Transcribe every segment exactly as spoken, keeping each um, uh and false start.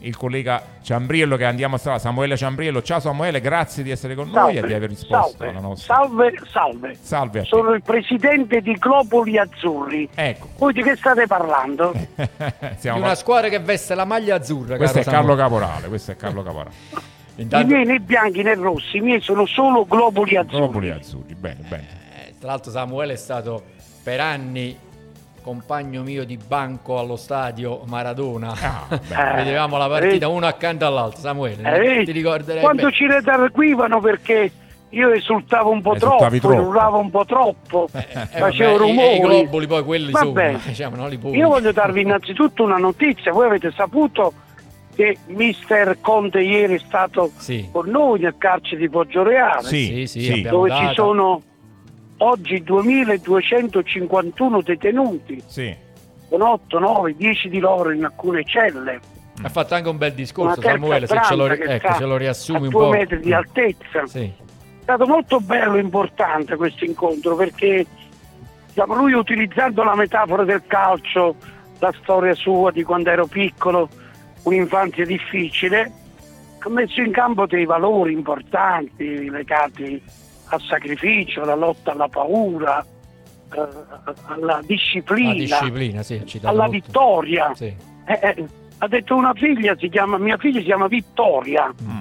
il collega Ciambriello, che andiamo a salvare, Samuele Ciambriello. Ciao Samuele, grazie di essere con Salve, noi e di aver risposto salve, alla nostra. Salve, salve. Salve a te. Sono il presidente di Globuli Azzurri. Ecco. Voi di che state parlando? Siamo di una par- squadra che veste la maglia azzurra. Questo è caro Carlo Samuele. Caporale, questo è Carlo Caporale. Intanto, I miei né bianchi né rossi, i miei sono solo Globuli Azzurri. Globuli azzurri, bene, bene. eh, tra l'altro Samuele è stato per anni compagno mio di banco allo stadio Maradona. Ah, Eh, Vedevamo la partita eh, uno accanto all'altro. Samuele, eh, ti ricorderai quando bene. ci redarguivano perché io esultavo un po' Esultavi troppo, troppo. urlavo un po' troppo, Eh, facevo vabbè, i- rumori. i globuli poi quelli Va sono, bene. diciamo, non li puoi. Io voglio darvi innanzitutto una notizia. Voi avete saputo che mister Conte ieri è stato Sì. con noi nel carcere di Poggioreale, Sì, Sì, sì, sì. abbiamo dove data. ci sono oggi duemiladuecentocinquantuno detenuti, Sì. con otto, nove, dieci di loro in alcune celle. Ha fatto anche un bel Una discorso terza Samuele, se ce lo, branca che ecco, sta ce lo riassumi a un due po'. metri di altezza. Sì. È stato molto bello e importante questo incontro perché diciamo, lui, utilizzando la metafora del calcio, la storia sua di quando ero piccolo, un'infanzia difficile, ha messo in campo dei valori importanti legati al sacrificio, alla lotta alla paura, eh, alla disciplina, La disciplina, sì, ha citato alla molto. vittoria. Sì. Eh, eh, ha detto una figlia, si chiama, mia figlia si chiama Vittoria. Mm.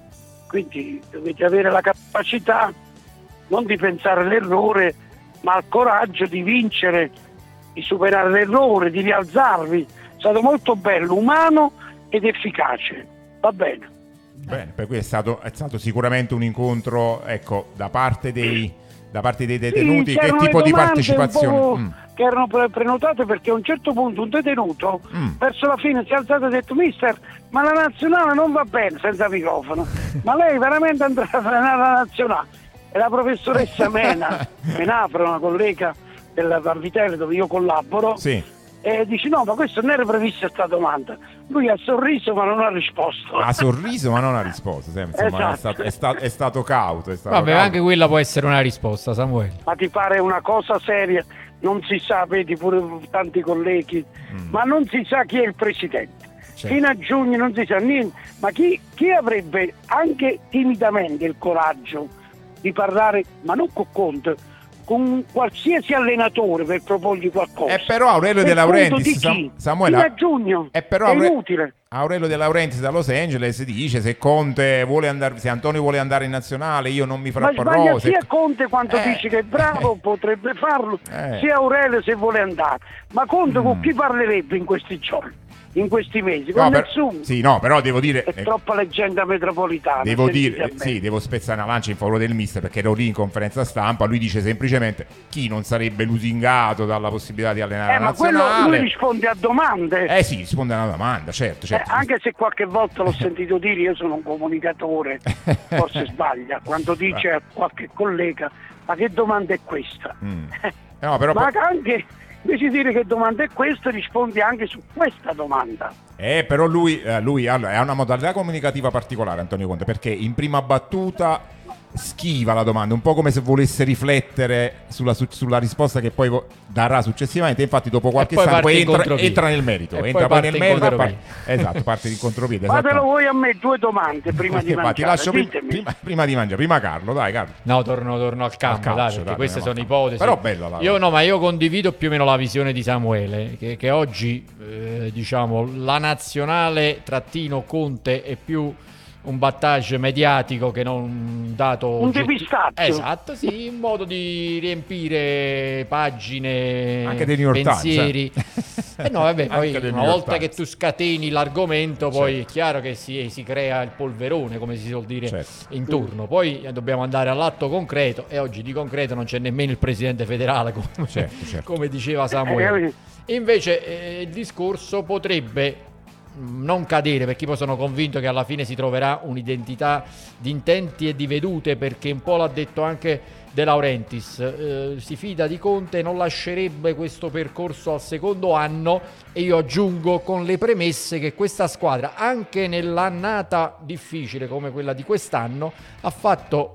Quindi dovete avere la capacità non di pensare all'errore, ma al coraggio di vincere, di superare l'errore, di rialzarvi. È stato molto bello, umano ed efficace. Va bene. Bene, per cui è stato, è stato sicuramente un incontro, ecco, da parte dei, da parte dei detenuti. Sì, che c'erano tipo le di domande partecipazione? un po' Mm. che erano pre- prenotate perché a un certo punto un detenuto Mm. verso la fine si è alzato e ha detto: mister, ma la nazionale non va bene senza microfono, ma lei veramente andrà alla nazionale? E la professoressa Mena Menafra, una collega della Parvitelle dove io collaboro, Sì. e dice: no, ma questo non era prevista sta domanda. Lui ha sorriso ma non ha risposto. Ha sorriso ma non ha risposto, sì, insomma, Esatto. è, stato, è, sta- è stato cauto. È stato Vabbè, cauto. anche quella può essere una risposta, Samuele. Ma ti pare una cosa seria? Non si sa, vedi pure tanti colleghi, Mm. ma non si sa chi è il presidente. Certo. Fino a giugno non si sa niente, ma chi, chi avrebbe anche timidamente il coraggio di parlare, ma non con Conte, con qualsiasi allenatore per proporgli qualcosa? È però Aurelio Per De Laurentiis, conto di chi? Sam- Samuele, Fino a giugno è però è Aure- inutile. Aurelio De Laurentiis da Los Angeles dice: se Conte vuole andare, se Antonio vuole andare in nazionale, io non mi Ma frapporrò. sbaglia se- sia Conte quando Eh. dice che è bravo, potrebbe farlo, Eh. sia Aurelio se vuole andare. Ma Conte Mm. con chi parlerebbe in questi giorni, in questi mesi? Con No, per- nessuno. sì, no, però devo dire, È eh, troppa leggenda metropolitana. devo sentite dire, a me. sì, devo spezzare una lancia in favore del mister, perché ero lì in conferenza stampa. Lui dice semplicemente: chi non sarebbe lusingato dalla possibilità di allenare Eh, la ma quello nazionale? lui risponde a domande. Eh sì, risponde a una domanda, certo, Eh, certo. anche se qualche volta l'ho sentito dire, io sono un comunicatore, forse sbaglia, quando dice a qualche collega: ma che domanda è questa? Mm. No, però Ma anche invece di dire che domanda è questa, rispondi anche su questa domanda. Eh, però lui, eh, lui ha, ha una modalità comunicativa particolare, Antonio Conte, perché in prima battuta schiva la domanda, un po' come se volesse riflettere sulla, su- sulla risposta che poi vo- darà successivamente. Infatti dopo qualche poi istante poi parte in entra, contropiede. entra nel merito, E poi entra poi parte nel in merito, contropiede. par- esatto, parte in contropiede. Fatelo esattamente. voi a me due domande prima di Infatti, mangiare. lascio pri- ditemi. prima, prima di mangiare, prima Carlo, dai Carlo. No, torno, torno al campo, calcio, dai, perché dai, queste sono torniamo al ipotesi. campo. Però bella la- Io no, ma io condivido più o meno la visione di Samuele, che, che oggi, eh, diciamo, la nazionale trattino Conte è più un battage mediatico che non un dato Un ogget- depistaggio. Esatto, sì, un modo di riempire pagine, Anche dei New York Times, pensieri. Eh no, vabbè, poi Anche dei una New York volta Times. che tu scateni l'argomento, poi Certo. è chiaro che si, si crea il polverone, come si suol dire Certo. intorno. Poi eh, dobbiamo andare all'atto concreto, e oggi di concreto non c'è nemmeno il presidente federale, come, Certo, certo. come diceva Samuele. Eh, Invece eh, il discorso potrebbe mh, non cadere, perché poi sono convinto che alla fine si troverà un'identità di intenti e di vedute, perché un po' l'ha detto anche De Laurentiis, eh, si fida di Conte, non lascerebbe questo percorso al secondo anno, e io aggiungo con le premesse che questa squadra, anche nell'annata difficile come quella di quest'anno, ha fatto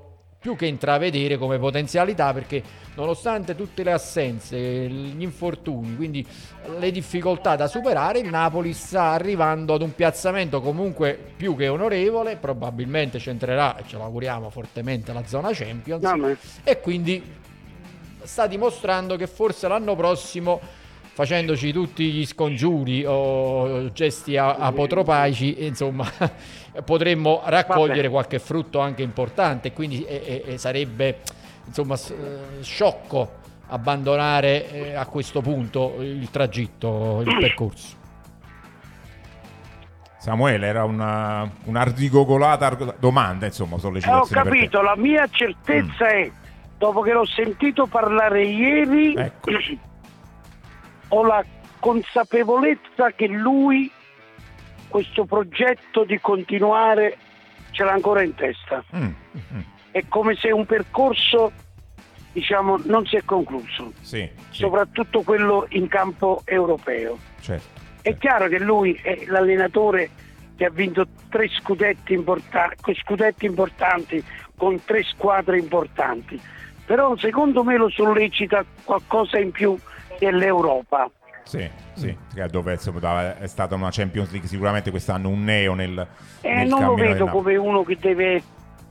più che intravedere come potenzialità, perché nonostante tutte le assenze, gli infortuni, quindi le difficoltà da superare, il Napoli sta arrivando ad un piazzamento comunque più che onorevole, probabilmente c'entrerà, e ce lo auguriamo fortemente, la zona Champions, No, ma- e quindi sta dimostrando che forse l'anno prossimo, facendoci tutti gli scongiuri o gesti a- apotropaici, insomma, potremmo raccogliere Vabbè. qualche frutto anche importante, quindi e- e- e sarebbe insomma s- eh, sciocco abbandonare eh, a questo punto il tragitto, il percorso. Samuele, era una, un'ardigogolata arg- domanda, insomma, Eh, ho sollecitazione per te. capito, la mia certezza è, dopo che l'ho sentito parlare ieri, Ecco. ho la consapevolezza che lui questo progetto di continuare ce l'ha ancora in testa. Mm, mm, È come se un percorso, diciamo, non si è concluso, sì, sì, soprattutto quello in campo europeo. certo. È chiaro che lui è l'allenatore che ha vinto tre scudetti, importa- scudetti importanti con tre squadre importanti, però secondo me lo sollecita qualcosa in più dell'Europa. Sì, sì, che dove insomma, da- è stata una Champions League sicuramente quest'anno un neo nel, E nel non lo cammino del vedo Napoli. come uno che deve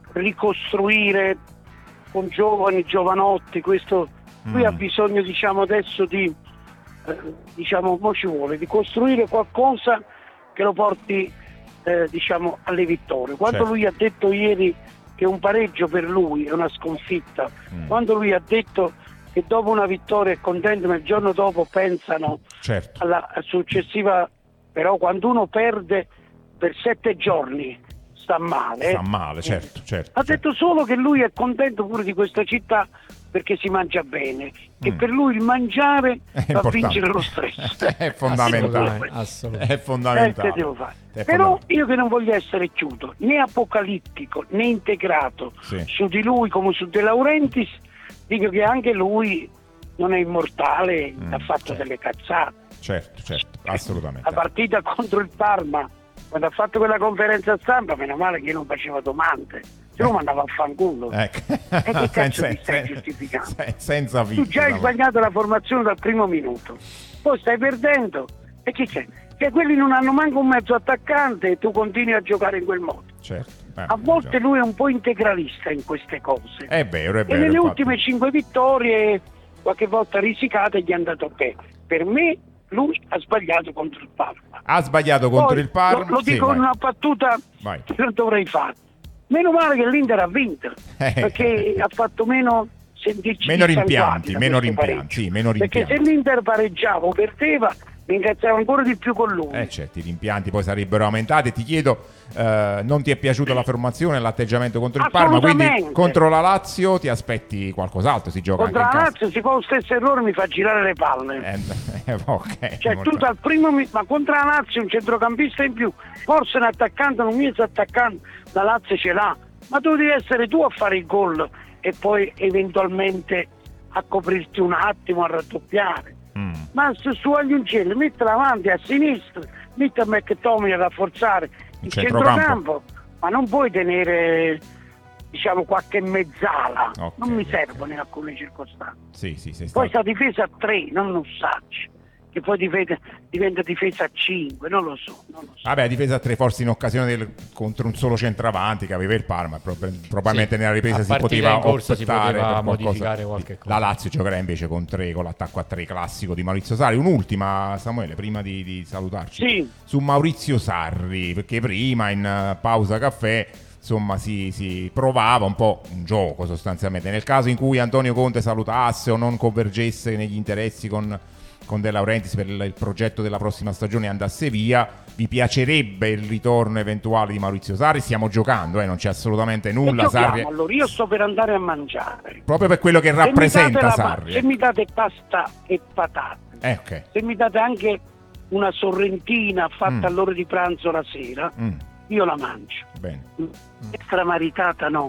ricostruire con giovani, giovanotti, questo lui Mm. ha bisogno, diciamo, adesso di eh, diciamo, mo ci vuole, di costruire qualcosa che lo porti eh, diciamo alle vittorie. Quando Certo. lui ha detto ieri che un pareggio per lui è una sconfitta, Mm. quando lui ha detto che dopo una vittoria è contento, ma il giorno dopo pensano Certo, alla successiva, però quando uno perde per sette giorni sta male. sta male, certo, certo. Ha certo. detto solo che lui è contento pure di questa città perché si mangia bene, che Mm. per lui il mangiare È fa importante. vincere lo stress. È fondamentale. Assolutamente, assolutamente. È Eh, fondamentale. che devo fare? È Però fondamentale. io che non voglio essere chiuso, né apocalittico né integrato Sì. su di lui come su De Laurentiis, dico che anche lui non è immortale, Mm, ha fatto certo. delle cazzate. Certo, certo, assolutamente. La partita contro il Parma, quando ha fatto quella conferenza stampa, meno male che io non facevo domande, se no mandava a fanculo. Ecco. E che cazzo Sen- ti stai sen- giustificando? sen- senza Tu filtro, già hai Samuele. sbagliato la formazione dal primo minuto, poi stai perdendo e chi c'è? Che quelli non hanno manco un mezzo attaccante e tu continui a giocare in quel modo. Certo. Eh, A volte già. lui è un po' integralista in queste cose. È vero, è e vero. nelle infatti. ultime cinque vittorie, qualche volta risicate, gli è andato bene. Per me lui ha sbagliato contro il Parma. Ha sbagliato contro Poi, il Parma. Lo, lo Sì, dico vai. in una battuta Vai. che non dovrei fare. Meno male che l'Inter ha vinto, Eh. perché ha fatto meno sentirci Meno distanziati rimpianti, da meno questo rimpianti, pareggio. sì, meno Perché rimpianti. se l'Inter pareggiava o perdeva, mi incazzavo ancora di più con lui. Eh certo, i rimpianti poi sarebbero aumentati. Ti chiedo, eh, non ti è piaciuta la formazione, l'atteggiamento contro il Parma, quindi Assolutamente. contro la Lazio ti aspetti qualcos'altro, si gioca Contro la anche in casa. Lazio si fa lo stesso errore, mi fa girare le palle. Eh, eh, ok, Cioè molto- tu dal primo mi- ma contro la Lazio un centrocampista in più, forse un attaccante, non mi sta attaccando, la Lazio ce l'ha, ma tu devi essere tu a fare il gol e poi eventualmente a coprirti un attimo, a raddoppiare. Mm. Ma su, su Agliuncelli mettila avanti a sinistra, metti a McTominay a rafforzare il, Il centrocampo. centrocampo, ma non puoi tenere, diciamo, qualche mezzala, Ok, non mi ok. servono in alcune circostanze. Sì, sì, sei Poi stato... sta difesa a tre, non un saggio, che poi diventa, diventa difesa a cinque, non lo so. Non lo so. Vabbè, difesa a tre forse in occasione del, contro un solo centravanti che aveva il Parma, prob- probabilmente Sì, nella ripresa a si partita poteva in corsa si optare poteva per qualcosa. modificare qualche cosa. La Lazio giocherà invece con tre, con l'attacco a tre classico di Maurizio Sarri. Un'ultima, Samuele, prima di, di salutarci, Sì. su Maurizio Sarri, perché prima in eh, pausa caffè insomma si, si provava un po' un gioco sostanzialmente. Nel caso in cui Antonio Conte salutasse o non convergesse negli interessi con, con De Laurentiis per il, il progetto della prossima stagione e andasse via, vi piacerebbe il ritorno eventuale di Maurizio Sarri? Stiamo giocando, eh, non c'è assolutamente E nulla. giochiamo, Sarri, allora io sto per andare a mangiare. proprio per quello che Se mi date rappresenta la pa- Sarri. se mi date pasta e patate, Eh, ok. se mi date anche una sorrentina fatta Mm. all'ora di pranzo la sera, Mm, io la mangio. bene. Extramaritata no,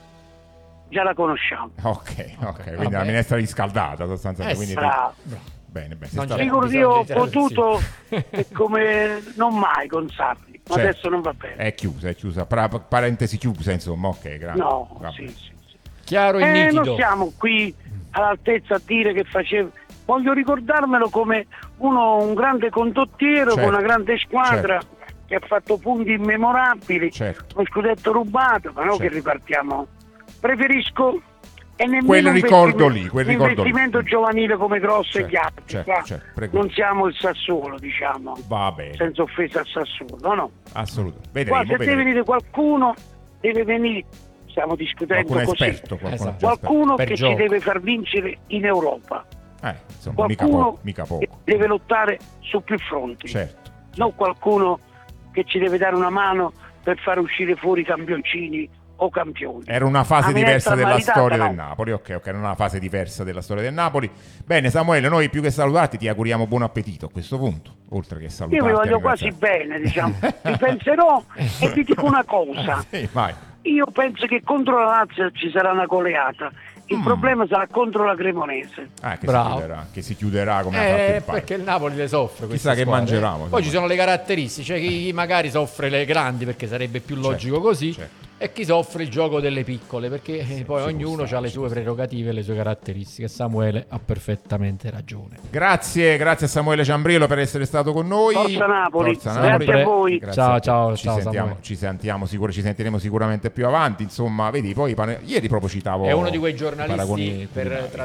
già la conosciamo. Ok, ok, Ok, quindi la vabbè. minestra riscaldata sostanzialmente. Eh, quindi Bravo. bene, bene. sei Non stato- c'è- Dico che bisogna io ho tirare- potuto sì. e come non mai con Sarri, ma Certo. adesso non va bene. È chiusa, è chiusa. Pra- parentesi chiusa, insomma. Ok, grazie. No, Va sì, bene. sì, sì. Chiaro e Eh, nitido. non siamo qui all'altezza a dire che faceva. Voglio ricordarmelo come uno, un grande condottiero, Certo. con una grande squadra, Certo. che ha fatto punti immemorabili, Certo. lo scudetto rubato, ma non Certo. che ripartiamo. Preferisco e nemmeno Quel un ricordo investimento- lì, quel un ricordo lì. investimento giovanile come Grosso Certo, e gli altri. certo, qua. certo, prego. Non siamo il Sassuolo, diciamo, Va bene, senza offesa al Sassuolo, no? assolutamente. Qua Vedremo, se deve vedremo. venire qualcuno, deve venire, stiamo discutendo Qualcuno così, esperto, qualcuno Esatto. già esperto. qualcuno Per che gioco. ci deve far vincere in Europa, Eh, insomma, mica qualcuno poco, mica che poco. deve lottare su più fronti, Certo. non qualcuno che ci deve dare una mano per far uscire fuori campioncini o campioni. Era una fase La diversa minestra della maritata, storia no. del Napoli. Ok, ok, era una fase diversa della storia del Napoli. Bene, Samuele, noi più che salutarti ti auguriamo buon appetito a questo punto, oltre che Io salutarti. vi voglio e quasi ringraziarti. bene, diciamo. Vi penserò e vi dico una cosa. Sì, vai. Io penso che contro la Lazio ci sarà una goleata. Il Mm. problema sarà contro la Cremonese. Ah, che, si Bravo. chiuderà, che si chiuderà come ha fatto Eh, il Parma. perché il Napoli le soffre. questa Chissà che squadra, mangerà, eh. insomma. Poi ci sono le caratteristiche, cioè chi magari soffre le grandi perché sarebbe più logico Certo, così, certo. e chi soffre il gioco delle piccole perché eh, poi ci ognuno può stare, ha le ci sue può stare. prerogative e le sue caratteristiche. Samuele ha perfettamente ragione. Grazie, grazie a Samuele Ciambrillo per essere stato con noi. Forza Napoli, Forza grazie Napoli. a voi. Grazie Ciao, a te. ciao, ci ciao, sentiamo, Samuele. ci sentiamo sicuro, ci sentiremo sicuramente più avanti. Insomma, vedi, poi pane- ieri proprio citavo È uno di quei i giornalisti paragoni per culinari. tra-